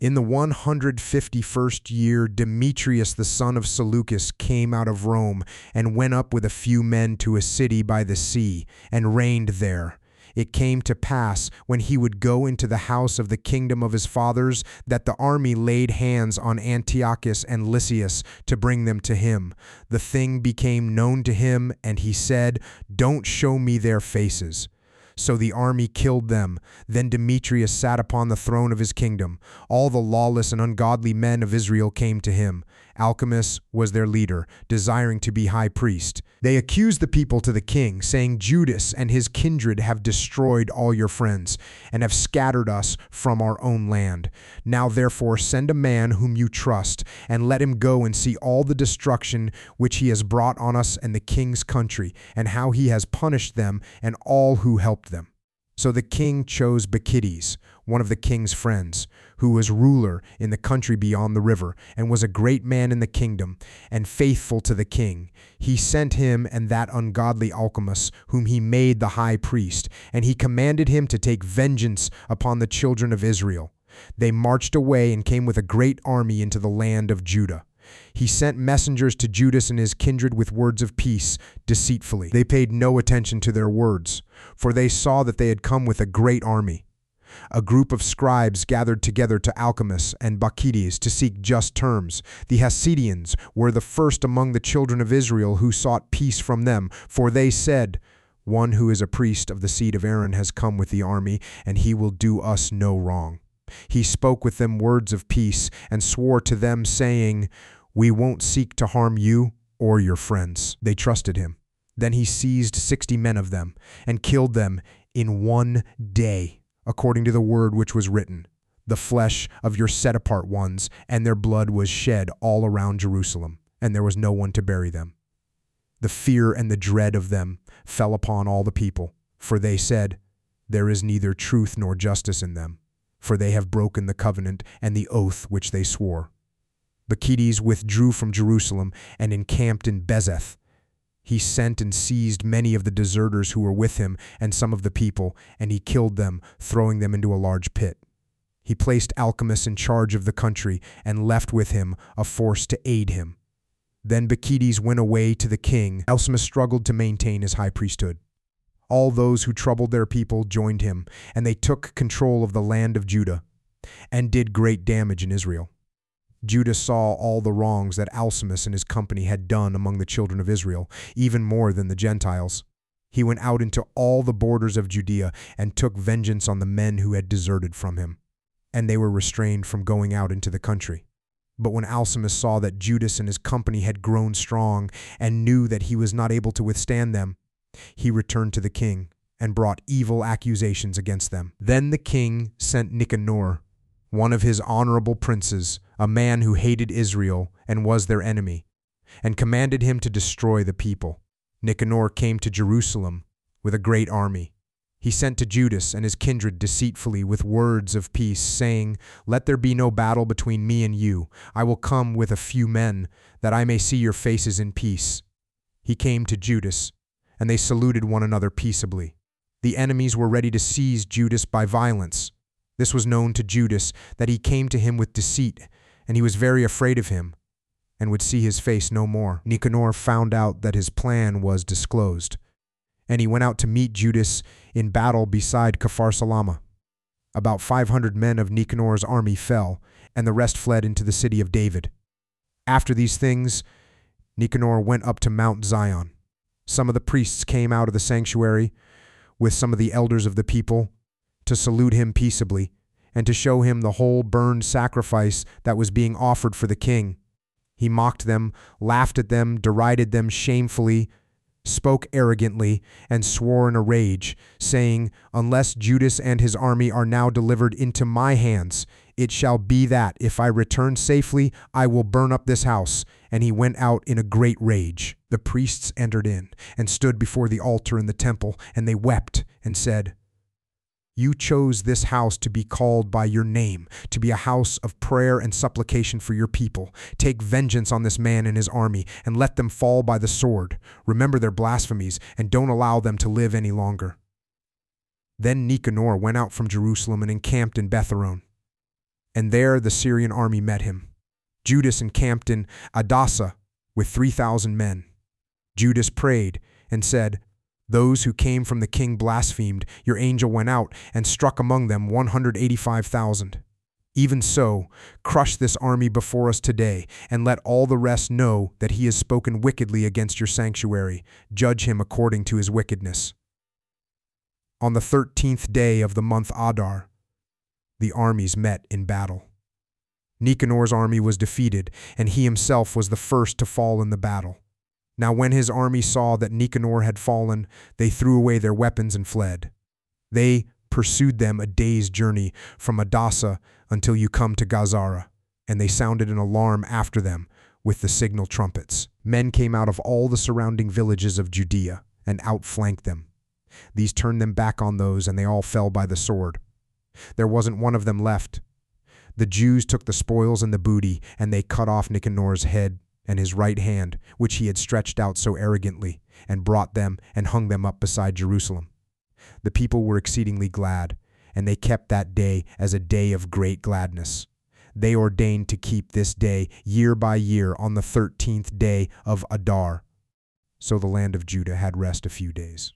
In the 151st year, Demetrius the son of Seleucus came out of Rome and went up with a few men to a city by the sea, and reigned there. It came to pass, when he would go into the house of the kingdom of his fathers, that the army laid hands on Antiochus and Lysias to bring them to him. The thing became known to him, and he said, "Don't show me their faces." So the army killed them. Then Demetrius sat upon the throne of his kingdom. All the lawless and ungodly men of Israel came to him. Alchemist was their leader, desiring to be high priest. They accused the people to the king, saying, "Judas and his kindred have destroyed all your friends, and have scattered us from our own land. Now therefore send a man whom you trust, and let him go and see all the destruction which he has brought on us and the king's country, and how he has punished them and all who helped them." So the king chose Bacchides, one of the king's friends, who was ruler in the country beyond the river, and was a great man in the kingdom, and faithful to the king. He sent him and that ungodly Alchemist, whom he made the high priest, and he commanded him to take vengeance upon the children of Israel. They marched away and came with a great army into the land of Judah. He sent messengers to Judas and his kindred with words of peace deceitfully. They paid no attention to their words, for they saw that they had come with a great army. A group of scribes gathered together to Alchemist and Bacchides to seek just terms. The Hasidians were the first among the children of Israel who sought peace from them, for they said, "One who is a priest of the seed of Aaron has come with the army, and he will do us no wrong." He spoke with them words of peace, and swore to them, saying, "We won't seek to harm you or your friends." They trusted him. Then he seized 60 men of them, and killed them in one day, according to the word which was written, "The flesh of your set-apart ones," and their blood was shed all around Jerusalem, and there was no one to bury them. The fear and the dread of them fell upon all the people, for they said, "There is neither truth nor justice in them, for they have broken the covenant and the oath which they swore." Bacchides withdrew from Jerusalem and encamped in Bezeth. He sent and seized many of the deserters who were with him and some of the people, and he killed them, throwing them into a large pit. He placed Alchemist in charge of the country and left with him a force to aid him. Then Bacchides went away to the king. Alchemist struggled to maintain his high priesthood. All those who troubled their people joined him, and they took control of the land of Judah and did great damage in Israel. Judah saw all the wrongs that Alchemist and his company had done among the children of Israel, even more than the Gentiles. He went out into all the borders of Judea and took vengeance on the men who had deserted from him, and they were restrained from going out into the country. But when Alchemist saw that Judas and his company had grown strong and knew that he was not able to withstand them, he returned to the king and brought evil accusations against them. Then the king sent Nicanor, one of his honorable princes, a man who hated Israel and was their enemy, and commanded him to destroy the people. Nicanor came to Jerusalem with a great army. He sent to Judas and his kindred deceitfully with words of peace, saying, "Let there be no battle between me and you. I will come with a few men, that I may see your faces in peace." He came to Judas, and they saluted one another peaceably. The enemies were ready to seize Judas by violence. This was known to Judas, that he came to him with deceit, and he was very afraid of him, and would see his face no more. Nicanor found out that his plan was disclosed, and he went out to meet Judas in battle beside Capharsalama. About 500 men of Nicanor's army fell, and the rest fled into the city of David. After these things, Nicanor went up to Mount Zion. Some of the priests came out of the sanctuary with some of the elders of the people to salute him peaceably, and to show him the whole burned sacrifice that was being offered for the king. He mocked them, laughed at them, derided them shamefully, spoke arrogantly, and swore in a rage, saying, "Unless Judas and his army are now delivered into my hands, it shall be that, if I return safely, I will burn up this house." And he went out in a great rage. The priests entered in and stood before the altar in the temple, and they wept and said, "You chose this house to be called by your name, to be a house of prayer and supplication for your people. Take vengeance on this man and his army, and let them fall by the sword. Remember their blasphemies, and don't allow them to live any longer." Then Nicanor went out from Jerusalem and encamped in Betharon. And there the Syrian army met him. Judas encamped in Adasa with 3,000 men. Judas prayed and said, "Those who came from the king blasphemed. Your angel went out and struck among them 185,000. Even so, crush this army before us today, and let all the rest know that he has spoken wickedly against your sanctuary. Judge him according to his wickedness." On the 13th day of the month Adar, the armies met in battle. Nicanor's army was defeated, and he himself was the first to fall in the battle. Now when his army saw that Nicanor had fallen, they threw away their weapons and fled. They pursued them a day's journey from Adasa until you come to Gazara, and they sounded an alarm after them with the signal trumpets. Men came out of all the surrounding villages of Judea and outflanked them. These turned them back on those, and they all fell by the sword. There wasn't one of them left. The Jews took the spoils and the booty, and they cut off Nicanor's head and his right hand, which he had stretched out so arrogantly, and brought them and hung them up beside Jerusalem. The people were exceedingly glad, and they kept that day as a day of great gladness. They ordained to keep this day year by year on the 13th day of Adar. So the land of Judah had rest a few days.